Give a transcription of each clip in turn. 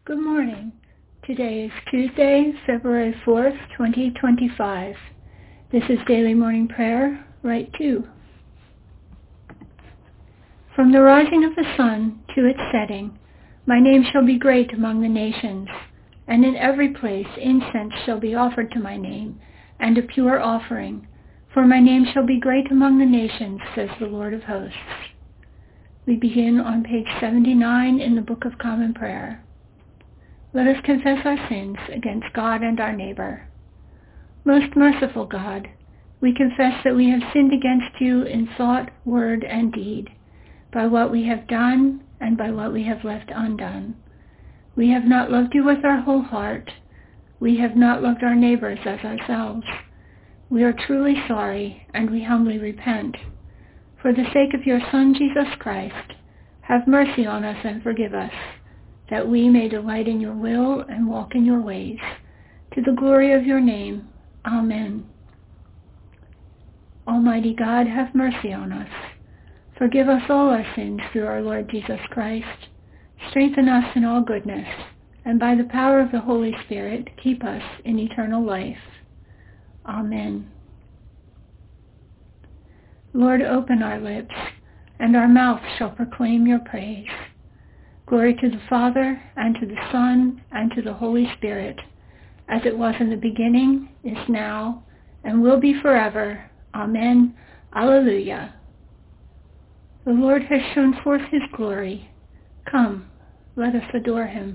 Good morning. Today is Tuesday, February 4th, 2025. This is Daily Morning Prayer, Rite 2. From the rising of the sun to its setting, my name shall be great among the nations, and in every place incense shall be offered to my name, and a pure offering. For my name shall be great among the nations, says the Lord of hosts. We begin on page 79 in the Book of Common Prayer. Let us confess our sins against God and our neighbor. Most merciful God, we confess that we have sinned against you in thought, word, and deed, by what we have done and by what we have left undone. We have not loved you with our whole heart. We have not loved our neighbors as ourselves. We are truly sorry, and we humbly repent. For the sake of your Son, Jesus Christ, have mercy on us and forgive us, that we may delight in your will and walk in your ways. To the glory of your name. Amen. Almighty God, have mercy on us. Forgive us all our sins through our Lord Jesus Christ. Strengthen us in all goodness, and by the power of the Holy Spirit, keep us in eternal life. Amen. Lord, open our lips, and our mouth shall proclaim your praise. Glory to the Father, and to the Son, and to the Holy Spirit, as it was in the beginning, is now, and will be forever. Amen. Alleluia. The Lord has shown forth his glory. Come, let us adore him.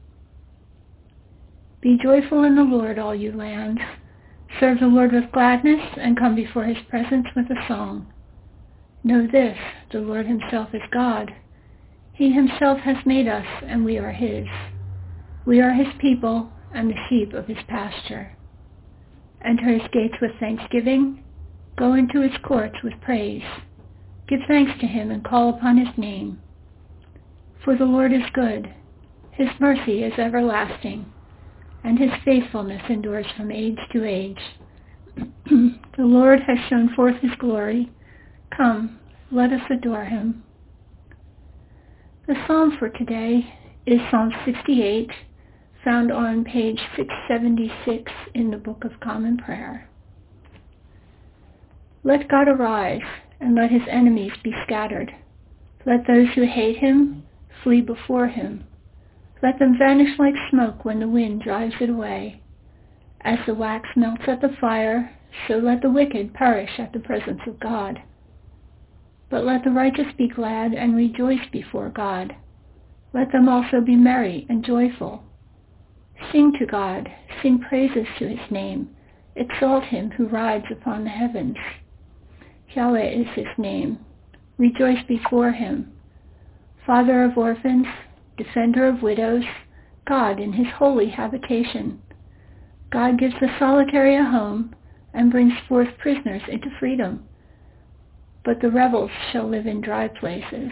Be joyful in the Lord, all you lands. Serve the Lord with gladness, and come before his presence with a song. Know this, the Lord himself is God. He himself has made us, and we are his. We are his people, and the sheep of his pasture. Enter his gates with thanksgiving. Go into his courts with praise. Give thanks to him and call upon his name. For the Lord is good. His mercy is everlasting, and his faithfulness endures from age to age. The Lord has shown forth his glory. Come, let us adore him. The psalm for today is Psalm 68, found on page 676 in the Book of Common Prayer. Let God arise, and let his enemies be scattered. Let those who hate him flee before him. Let them vanish like smoke when the wind drives it away. As the wax melts at the fire, so let the wicked perish at the presence of God. But let the righteous be glad and rejoice before God. Let them also be merry and joyful. Sing to God, sing praises to his name. Exalt him who rides upon the heavens. Yahweh is his name. Rejoice before him. Father of orphans, defender of widows, God in his holy habitation. God gives the solitary a home and brings forth prisoners into freedom. But the rebels shall live in dry places.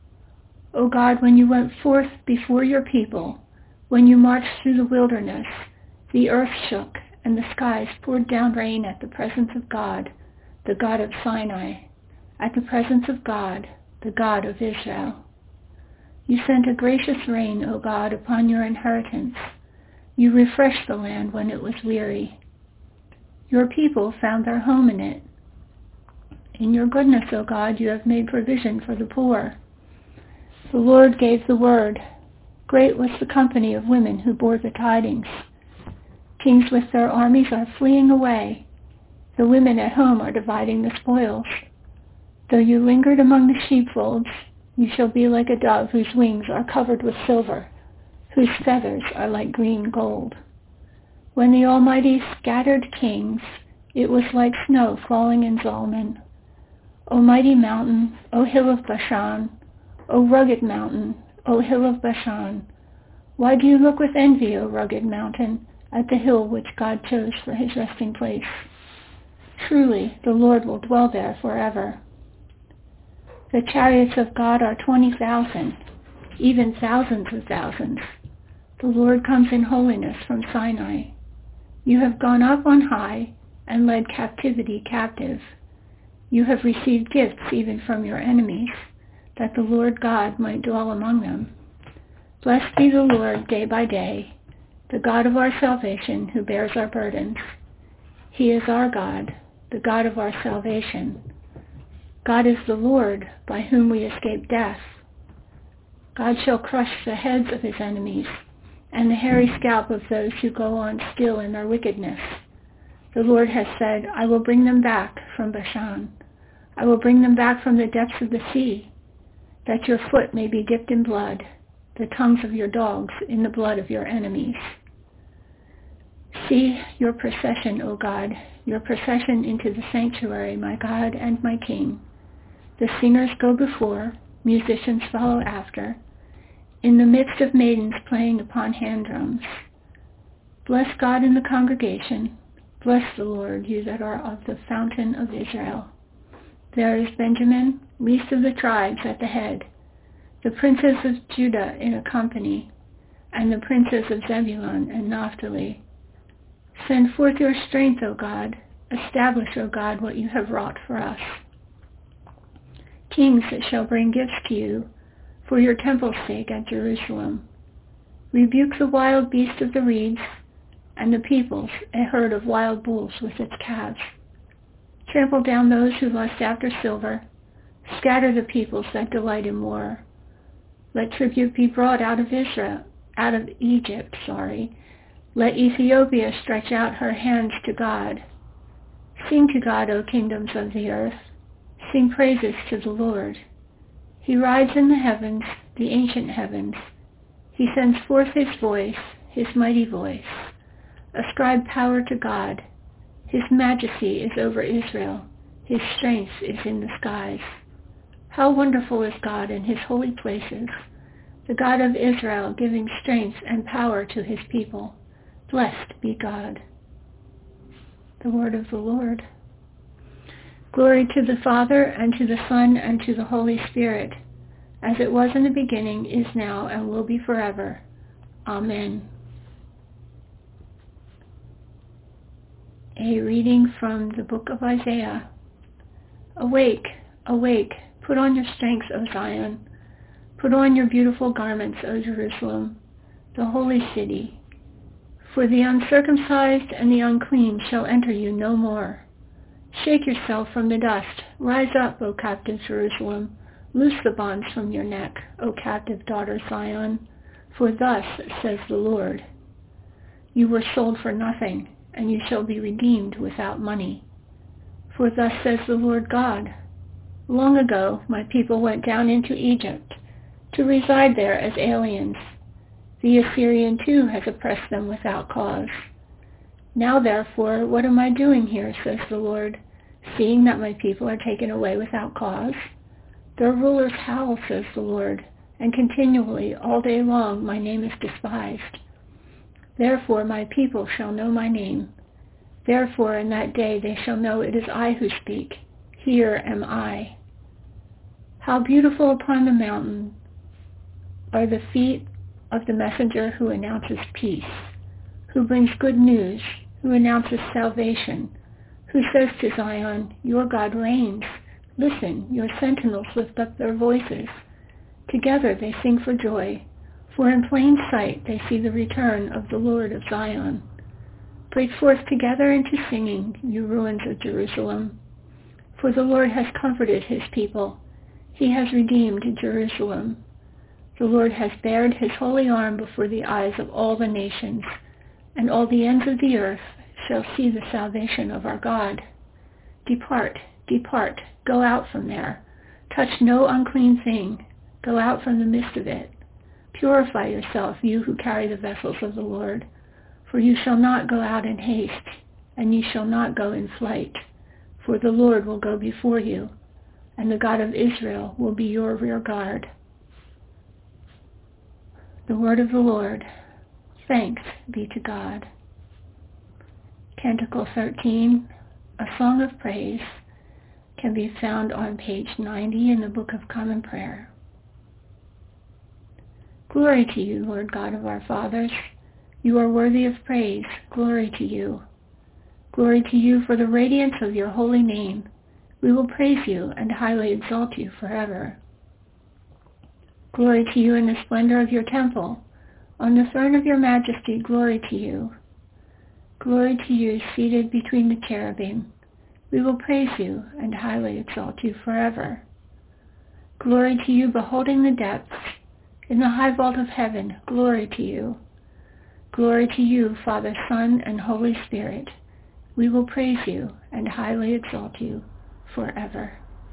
O God, when you went forth before your people, when you marched through the wilderness, the earth shook and the skies poured down rain at the presence of God, the God of Sinai, at the presence of God, the God of Israel. You sent a gracious rain, O God, upon your inheritance. You refreshed the land when it was weary. Your people found their home in it. In your goodness, O God, you have made provision for the poor. The Lord gave the word. Great was the company of women who bore the tidings. Kings with their armies are fleeing away. The women at home are dividing the spoils. Though you lingered among the sheepfolds, you shall be like a dove whose wings are covered with silver, whose feathers are like green gold. When the Almighty scattered kings, it was like snow falling in Zalman. O mighty mountain, O hill of Bashan, O rugged mountain, O hill of Bashan, why do you look with envy, O rugged mountain, at the hill which God chose for his resting place? Truly, the Lord will dwell there forever. The chariots of God are 20,000, even thousands of thousands. The Lord comes in holiness from Sinai. You have gone up on high and led captivity captive. You have received gifts even from your enemies, that the Lord God might dwell among them. Blessed be the Lord day by day, the God of our salvation, who bears our burdens. He is our God, the God of our salvation. God is the Lord, by whom we escape death. God shall crush the heads of his enemies, and the hairy scalp of those who go on still in their wickedness. The Lord has said, I will bring them back from Bashan. I will bring them back from the depths of the sea, that your foot may be dipped in blood, the tongues of your dogs in the blood of your enemies. See your procession, O God, your procession into the sanctuary, my God and my King. The singers go before, musicians follow after, in the midst of maidens playing upon hand drums. Bless God in the congregation. Bless the Lord, you that are of the fountain of Israel. There is Benjamin, least of the tribes, at the head, the princes of Judah in a company, and the princes of Zebulun and Naphtali. Send forth your strength, O God. Establish, O God, what you have wrought for us. Kings shall bring gifts to you for your temple's sake at Jerusalem. Rebuke the wild beast of the reeds, and the peoples a herd of wild bulls with its calves. Trample down those who lust after silver. Scatter the peoples that delight in war. Let tribute be brought out of Egypt. Let Ethiopia stretch out her hands to God. Sing to God, O kingdoms of the earth. Sing praises to the Lord. He rides in the heavens, the ancient heavens. He sends forth his voice, his mighty voice. Ascribe power to God. His majesty is over Israel. His strength is in the skies. How wonderful is God in his holy places, the God of Israel, giving strength and power to his people. Blessed be God. The word of the Lord. Glory to the Father, and to the Son, and to the Holy Spirit, as it was in the beginning, is now, and will be forever. Amen. A reading from the book of Isaiah. Awake, awake, put on your strength, O Zion. Put on your beautiful garments, O Jerusalem, the holy city. For the uncircumcised and the unclean shall enter you no more. Shake yourself from the dust. Rise up, O captive Jerusalem. Loose the bonds from your neck, O captive daughter Zion. For thus says the Lord, you were sold for nothing, and you shall be redeemed without money. For thus says the Lord God, long ago my people went down into Egypt to reside there as aliens. The Assyrian too has oppressed them without cause. Now therefore, what am I doing here, says the Lord, seeing that my people are taken away without cause? Their rulers howl, says the Lord, and continually, all day long, my name is despised. Therefore my people shall know my name. Therefore in that day they shall know it is I who speak. Here am I. How beautiful upon the mountain are the feet of the messenger who announces peace, who brings good news, who announces salvation, who says to Zion, your God reigns. Listen, your sentinels lift up their voices. Together they sing for joy, for in plain sight they see the return of the Lord of Zion. Break forth together into singing, you ruins of Jerusalem. For the Lord has comforted his people. He has redeemed Jerusalem. The Lord has bared his holy arm before the eyes of all the nations, and all the ends of the earth shall see the salvation of our God. Depart, depart, go out from there. Touch no unclean thing. Go out from the midst of it. Purify yourself, you who carry the vessels of the Lord, for you shall not go out in haste, and you shall not go in flight, for the Lord will go before you, and the God of Israel will be your rear guard. The word of the Lord. Thanks be to God. Canticle 13, a song of praise, can be found on page 90 in the Book of Common Prayer. Glory to you, Lord God of our fathers. You are worthy of praise. Glory to you. Glory to you for the radiance of your holy name. We will praise you and highly exalt you forever. Glory to you in the splendor of your temple. On the throne of your majesty, glory to you. Glory to you, seated between the cherubim. We will praise you and highly exalt you forever. Glory to you, beholding the depths. In the high vault of heaven, glory to you. Glory to you, Father, Son, and Holy Spirit. We will praise you and highly exalt you forever.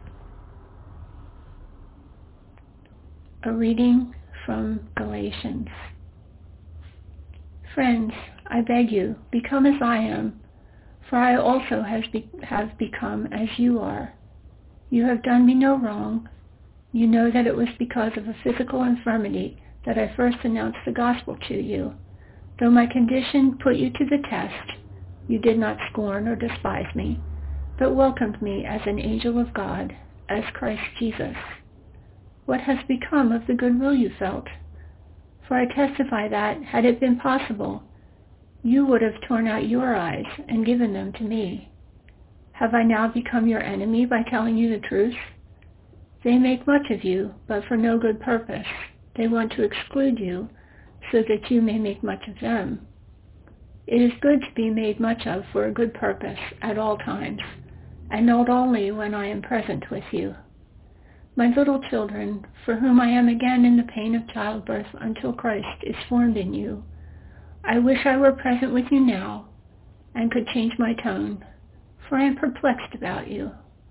A reading from Galatians. Friends, I beg you, become as I am, for I also have become as you are. You have done me no wrong. You know that it was because of a physical infirmity that I first announced the gospel to you. Though my condition put you to the test, you did not scorn or despise me, but welcomed me as an angel of God, as Christ Jesus. What has become of the goodwill you felt? For I testify that, had it been possible, you would have torn out your eyes and given them to me. Have I now become your enemy by telling you the truth? They make much of you, but for no good purpose. They want to exclude you, so that you may make much of them. It is good to be made much of for a good purpose at all times, and not only when I am present with you. My little children, for whom I am again in the pain of childbirth until Christ is formed in you, I wish I were present with you now and could change my tone, for I am perplexed about you.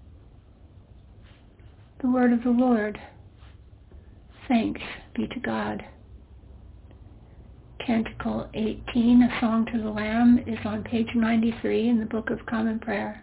The word of the Lord. Thanks be to God. Canticle 18, A Song to the Lamb, is on page 93 in the Book of Common Prayer.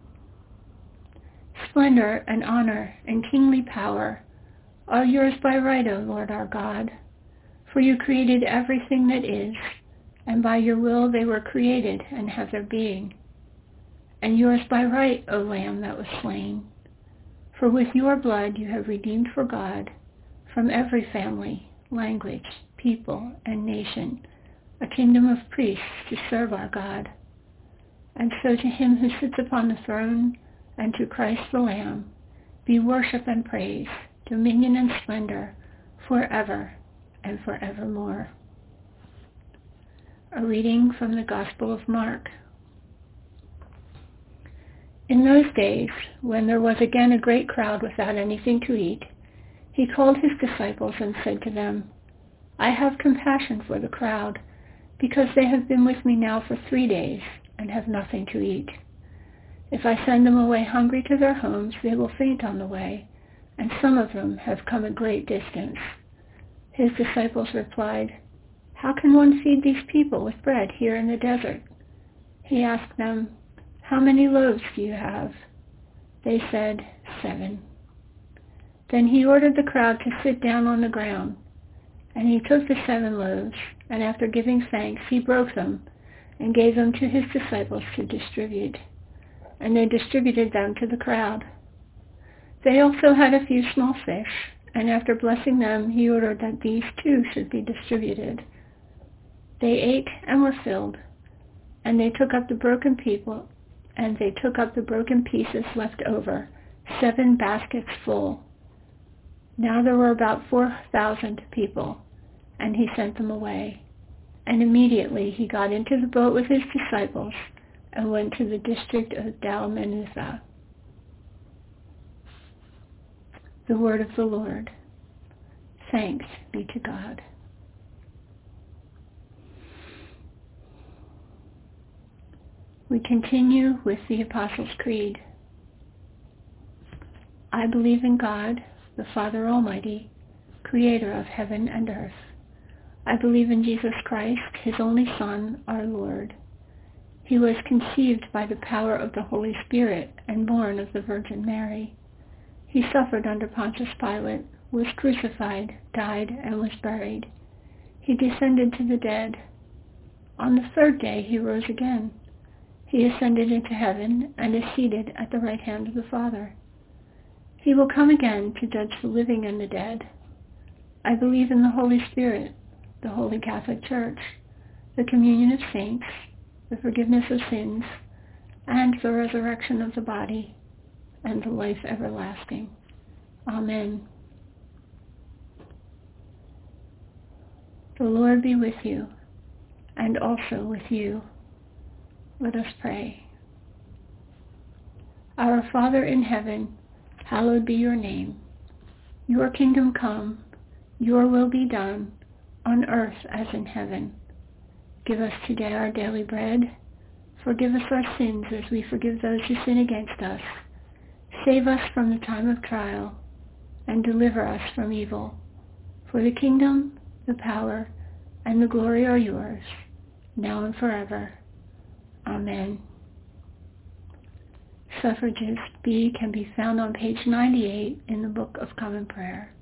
Splendor and honor and kingly power are yours by right, O Lord our God, for you created everything that is, and by your will they were created and have their being. And yours by right, O Lamb that was slain, for with your blood you have redeemed for God from every family, language, people, and nation, a kingdom of priests to serve our God. And so to him who sits upon the throne and to Christ the Lamb be worship and praise, dominion and splendor, forever and forevermore. A reading from the Gospel of Mark. In those days, when there was again a great crowd without anything to eat, he called his disciples and said to them, I have compassion for the crowd, because they have been with me now for 3 days and have nothing to eat. If I send them away hungry to their homes, they will faint on the way, and some of them have come a great distance. His disciples replied, How can one feed these people with bread here in the desert? He asked them, How many loaves do you have? They said, 7. Then he ordered the crowd to sit down on the ground. And he took the 7 loaves, and after giving thanks, he broke them and gave them to his disciples to distribute. And they distributed them to the crowd. They also had a few small fish, and after blessing them, he ordered that these too should be distributed. They ate and were filled, and they took up the broken pieces left over, 7 baskets full. Now there were about 4,000 people, and he sent them away. And immediately he got into the boat with his disciples and went to the district of Dalmanutha. The word of the Lord. Thanks be to God. We continue with the Apostles' Creed. I believe in God, the Father Almighty, creator of heaven and earth. I believe in Jesus Christ, his only Son, our Lord. He was conceived by the power of the Holy Spirit and born of the Virgin Mary. He suffered under Pontius Pilate, was crucified, died, and was buried. He descended to the dead. On the 3rd day he rose again. He ascended into heaven and is seated at the right hand of the Father. He will come again to judge the living and the dead. I believe in the Holy Spirit, the Holy Catholic Church, the communion of saints, the forgiveness of sins, and the resurrection of the body, and the life everlasting. Amen. The Lord be with you, and also with you. Let us pray. Our Father in heaven, hallowed be your name. Your kingdom come, your will be done, on earth as in heaven. Give us today our daily bread. Forgive us our sins as we forgive those who sin against us. Save us from the time of trial, and deliver us from evil. For the kingdom, the power, and the glory are yours, now and forever. Amen. Suffrages B can be found on page 98 in the Book of Common Prayer.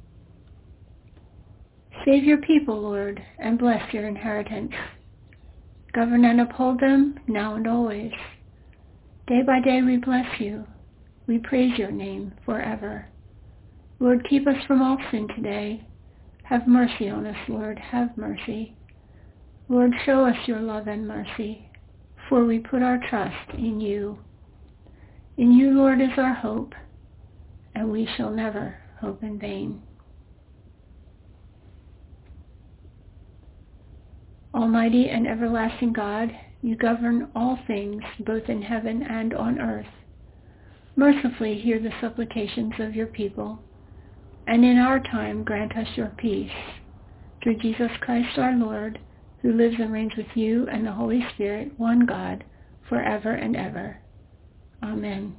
Save your people, Lord, and bless your inheritance. Govern and uphold them now and always. Day by day we bless you. We praise your name forever. Lord, keep us from all sin today. Have mercy on us, Lord, have mercy. Lord, show us your love and mercy, for we put our trust in you. In you, Lord, is our hope, and we shall never hope in vain. Almighty and everlasting God, you govern all things, both in heaven and on earth. Mercifully hear the supplications of your people, and in our time grant us your peace. Through Jesus Christ our Lord, who lives and reigns with you and the Holy Spirit, one God, forever and ever. Amen.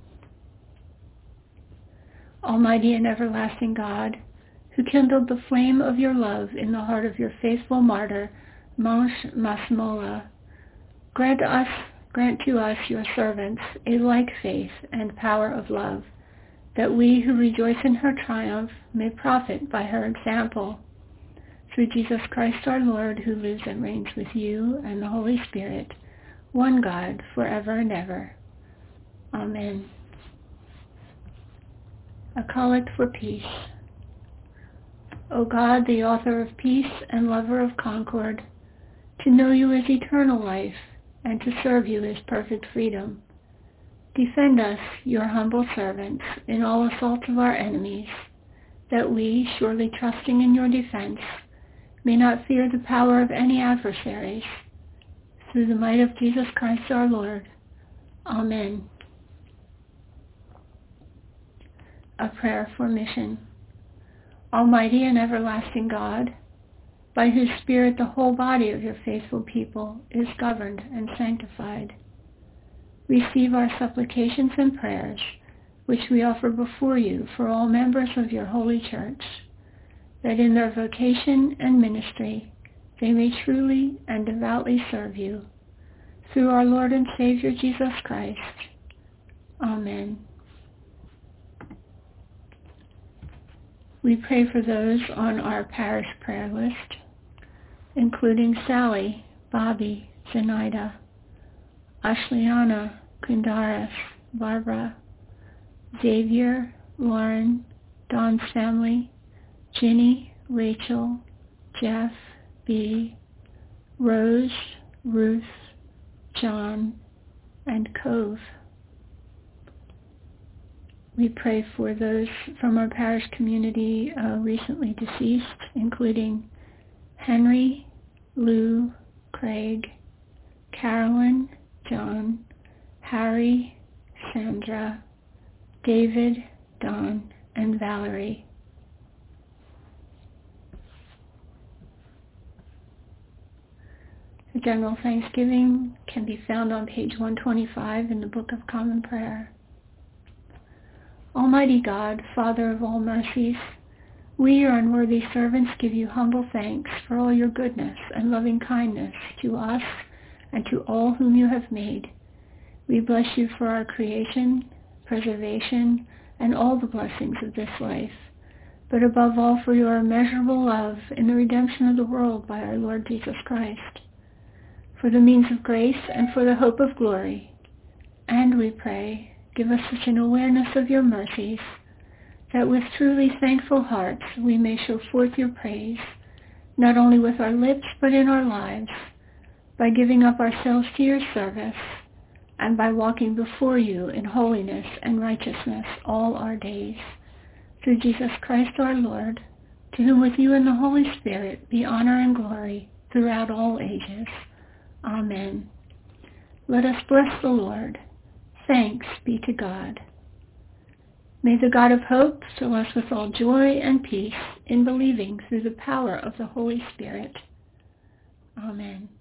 Almighty and everlasting God, who kindled the flame of your love in the heart of your faithful martyr, Mansh Masmola, grant to us, your servants, a like faith and power of love, that we who rejoice in her triumph may profit by her example. Through Jesus Christ our Lord, who lives and reigns with you and the Holy Spirit, one God, forever and ever. Amen. A collect for peace. O God, the author of peace and lover of concord, to know you is eternal life, and to serve you is perfect freedom. Defend us, your humble servants, in all assaults of our enemies, that we, surely trusting in your defense, may not fear the power of any adversaries. Through the might of Jesus Christ our Lord. Amen. A prayer for mission. Almighty and everlasting God, by whose Spirit the whole body of your faithful people is governed and sanctified, receive our supplications and prayers, which we offer before you for all members of your holy church, that in their vocation and ministry they may truly and devoutly serve you. Through our Lord and Savior Jesus Christ. Amen. We pray for those on our parish prayer list, including Sally, Bobby, Zenaida, Ashliana, Kundaris, Barbara, Xavier, Lauren, Don's family, Ginny, Rachel, Jeff, B, Rose, Ruth, John, and Cove. We pray for those from our parish community recently deceased, including Henry, Lou, Craig, Carolyn, John, Harry, Sandra, David, Don, and Valerie. The General Thanksgiving can be found on page 125 in the Book of Common Prayer. Almighty God, Father of all mercies, we, your unworthy servants, give you humble thanks for all your goodness and loving kindness to us and to all whom you have made. We bless you for our creation, preservation, and all the blessings of this life, but above all for your immeasurable love in the redemption of the world by our Lord Jesus Christ, for the means of grace and for the hope of glory. And we pray, give us such an awareness of your mercies, that with truly thankful hearts we may show forth your praise, not only with our lips but in our lives, by giving up ourselves to your service, and by walking before you in holiness and righteousness all our days. Through Jesus Christ our Lord, to whom with you and the Holy Spirit be honor and glory throughout all ages. Amen. Let us bless the Lord. Thanks be to God. May the God of hope fill us with all joy and peace in believing through the power of the Holy Spirit. Amen.